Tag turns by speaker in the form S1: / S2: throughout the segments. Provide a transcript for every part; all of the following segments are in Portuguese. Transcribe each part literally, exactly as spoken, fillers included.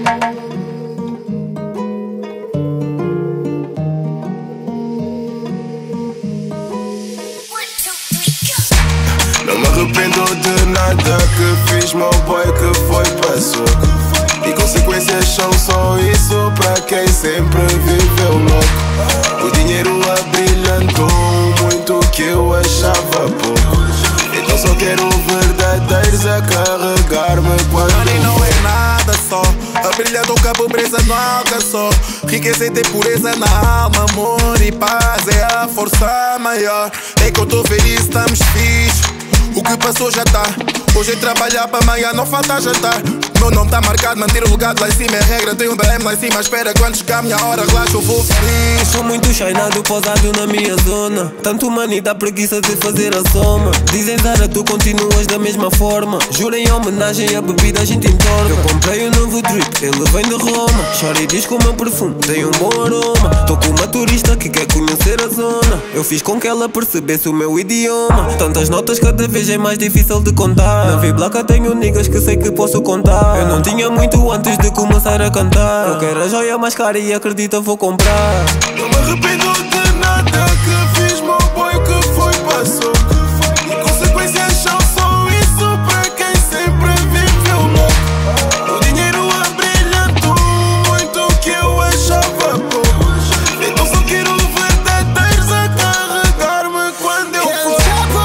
S1: Não me arrependo de nada que fiz, meu boy, que foi, passou. E consequências são só isso pra quem sempre viveu louco. O dinheiro abrilhantou muito que eu achava pouco. Então só quero verdadeiros a carregar-me quando
S2: Money não é nada só, abrilhantou que a pobreza não alcançou. Riqueza e tem pureza na alma, amor e paz é a força maior. É que eu tô feliz, estamos fixe. O que passou já tá. Hoje é trabalhar para amanhã, não falta jantar. Meu nome tá marcado, manter o lugar lá em cima é regra. Tenho um B M lá em cima, espera quando chegar a minha hora, relaxa, eu vou feliz.
S3: Sou muito chainado, posado na minha zona. Tanto money dá preguiça de fazer a soma. Dizem Zara, tu continuas da mesma forma. Juro em homenagem à bebida a gente entorna. Eu comprei um novo drip, ele vem de Roma. Chora e diz que o meu perfume tem um bom aroma. Tô com uma turista que quer conhecer a zona. Eu fiz com que ela percebesse o meu idioma. Tantas notas cada vez é mais difícil de contar. Na V-Blaca tenho niggas que sei que posso contar. Eu não tinha muito antes de começar a cantar. Eu quero a joia mais cara e acredita vou comprar.
S1: não me arrependo de nada que fiz, meu boy, que foi, passou. E consequências são só isso pra quem sempre viveu louco. O dinheiro abrilhantou muito que eu achava pouco. Então só quero verdadeiros a carregar-me quando eu for.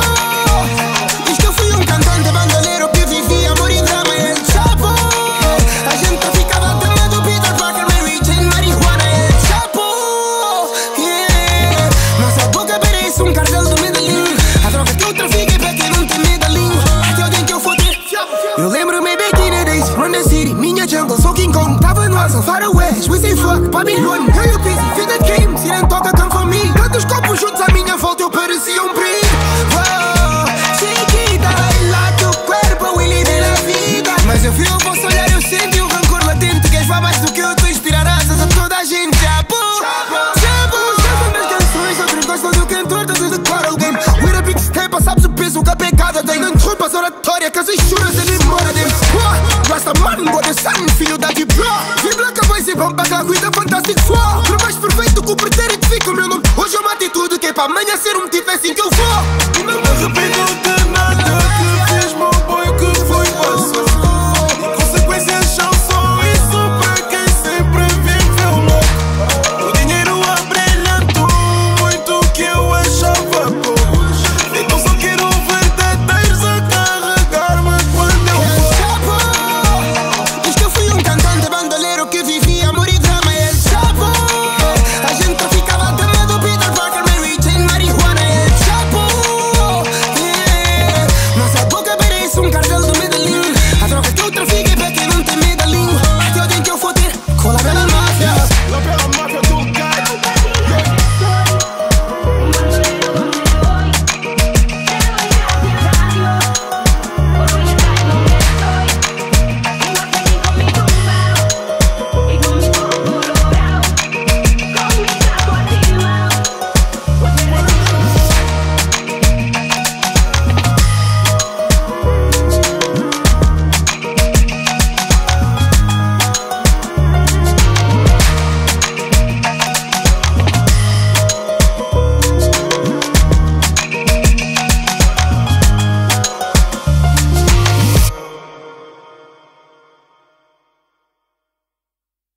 S4: Diz que eu fui um cantante bandoleiro que vivia amor em drama. El Chapo, a gente ficava tremendo Peter Parker, Mary Jane, marihuana. El Chapo, yeah. Nossa boca parece um cartel do Medellín. A droga que eu trafiquei pra quem não tem medalhinho. Até alguém que eu fodi. Eu lembro-me bikini days, run the city, minha jungle, sou King Kong. Tava no Asa, far west, we say fuck, Babylon. Eu e o Pizzy, fit that game, se nem toca, come for me. Tantos copos juntos à minha volta, eu parecia um perigo. Oh, chiquita, baila tu cuerpo, Willy de la vida. Mas eu vi o vosso olhar, eu senti o rancor latente. Queres vá mais do que eu, tu inspirar asas a toda a gente. Chapo, chapo, chapo nas canções, outros gostam do cantor, todos decoram o game. With a big step, sabes o peso que a pecada tem. Não interrompas a oratória, que as juras ele demora dentro. Rasta man, God the sun, filho da Diplo. V-Blaca vai ser bom pra cá, cuida fantástico flow. Por mais perfeito que o pretérito fica o meu nome. Hoje é uma atitude que é pra amanhã ser um